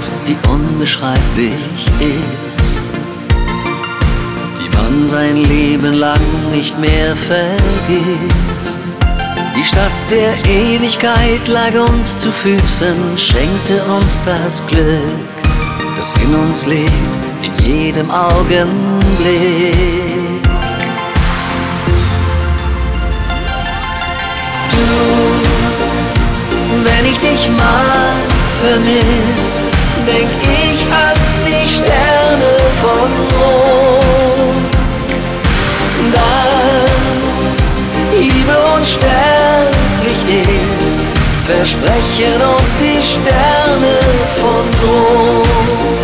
die unbeschreiblich ist, die man sein Leben lang nicht mehr vergisst. Die Stadt der Ewigkeit lag uns zu Füßen, schenkte uns das Glück, das in uns lebt, in jedem Augenblick. Du, wenn ich dich mal vermiss, denk ich an die Sterne von Rom. Dass Liebe unsterblich ist, versprechen uns die Sterne von Rom.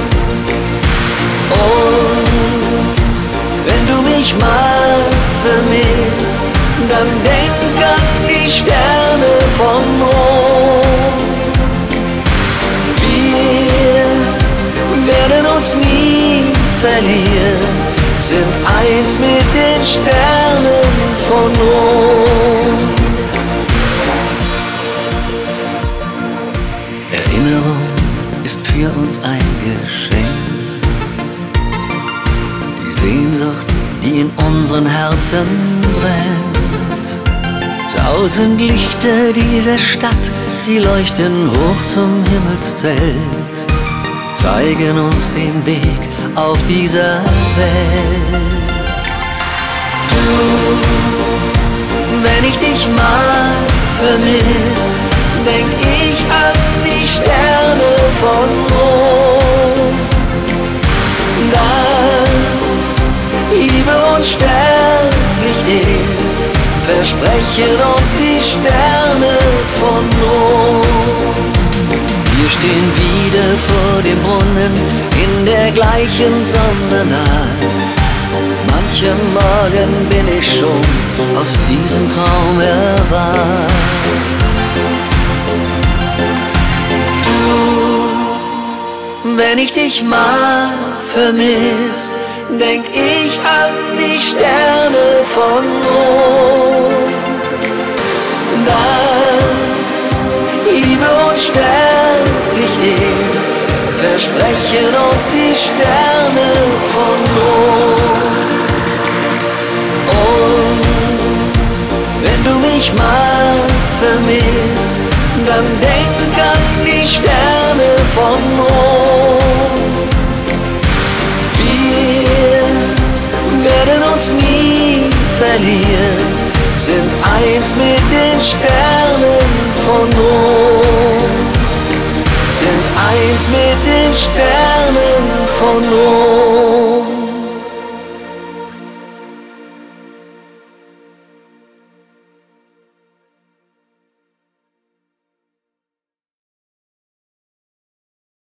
Und wenn du mich mal vermisst, dann denk an die Sterne von Rom. Wir werden uns nie verlieren, sind eins mit den Sternen von Rom. Erinnerung ist für uns ein Geschenk. Die Sehnsucht, die in unseren Herzen brennt. 1000 Lichter dieser Stadt, sie leuchten hoch zum Himmelszelt, zeigen uns den Weg auf dieser Welt. Du, wenn ich dich mal vermiss, denk ich an die Sterne von Rom. Dass Liebe unsterblich ist, versprechen uns die Sterne von Rom. Wir stehen wieder vor dem Brunnen in der gleichen Sommernacht. Manchen Morgen bin ich schon aus diesem Traum erwacht. Du, wenn ich dich mal vermiss, denk ich an die Sterne von Rom. Dass Liebe unsterblich ist, versprechen uns die Sterne von Rom. Und wenn du mich mal vermisst, dann denk an die Sterne von Rom. Wir werden uns nie verlieren, sind eins mit den Sternen von Rom. Sind eins mit den Sternen von Rom.